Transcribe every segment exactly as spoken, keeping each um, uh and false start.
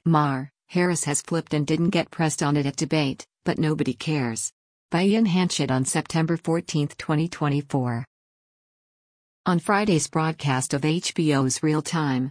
Mar, Harris has flipped and didn't get pressed on it at debate, but nobody cares. By Ian Hanchett on September fourteenth, twenty twenty-four. On Friday's broadcast of H B O's Real Time,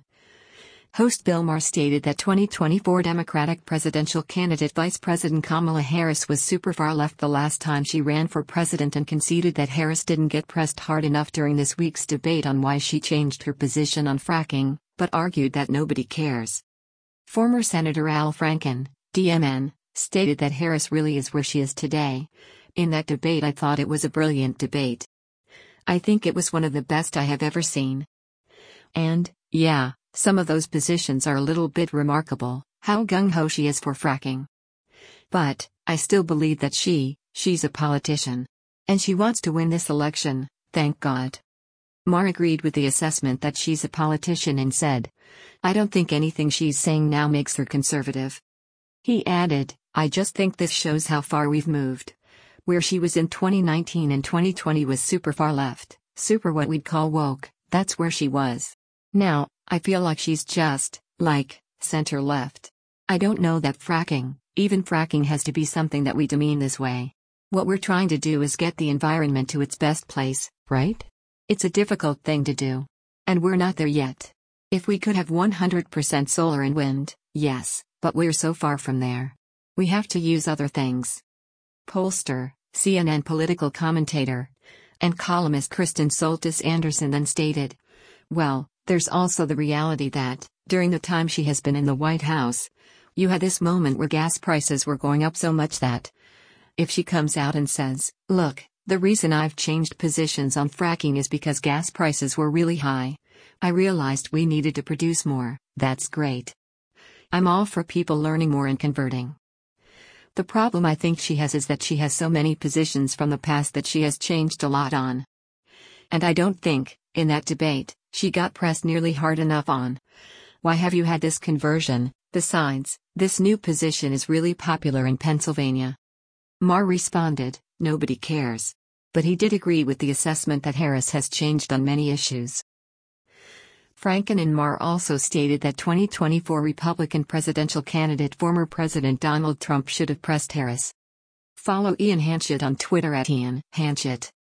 host Bill Maher stated that twenty twenty-four Democratic presidential candidate Vice President Kamala Harris was super far left the last time she ran for president and conceded that Harris didn't get pressed hard enough during this week's debate on why she changed her position on fracking, but argued that nobody cares. Former Senator Al Franken, D M N, stated that Harris really is where she is today. In that debate, I thought it was a brilliant debate. I think it was one of the best I have ever seen. And, yeah, some of those positions are a little bit remarkable, how gung-ho she is for fracking. But, I still believe that she, she's a politician. And she wants to win this election, thank God. Maher agreed with the assessment that she's a politician and said, I don't think anything she's saying now makes her conservative. He added, I just think this shows how far we've moved. Where she was in twenty nineteen and twenty twenty was super far left, super what we'd call woke, that's where she was. Now, I feel like she's just, like, center left. I don't know that fracking, even fracking has to be something that we demean this way. What we're trying to do is get the environment to its best place, right? It's a difficult thing to do. And we're not there yet. If we could have one hundred percent solar and wind, yes, but we're so far from there. We have to use other things. Pollster, C N N political commentator, and columnist Kristen Soltis Anderson then stated, well, there's also the reality that, during the time she has been in the White House, you had this moment where gas prices were going up so much that, if she comes out and says, look, the reason I've changed positions on fracking is because gas prices were really high. I realized we needed to produce more, that's great. I'm all for people learning more and converting. The problem I think she has is that she has so many positions from the past that she has changed a lot on. And I don't think, in that debate, she got pressed nearly hard enough on. Why have you had this conversion? Besides, this new position is really popular in Pennsylvania. Maher responded, nobody cares. But he did agree with the assessment that Harris has changed on many issues. Franken and Maher also stated that twenty twenty-four Republican presidential candidate former President Donald Trump should have pressed Harris. Follow Ian Hanchett on Twitter at Ian Hanchett.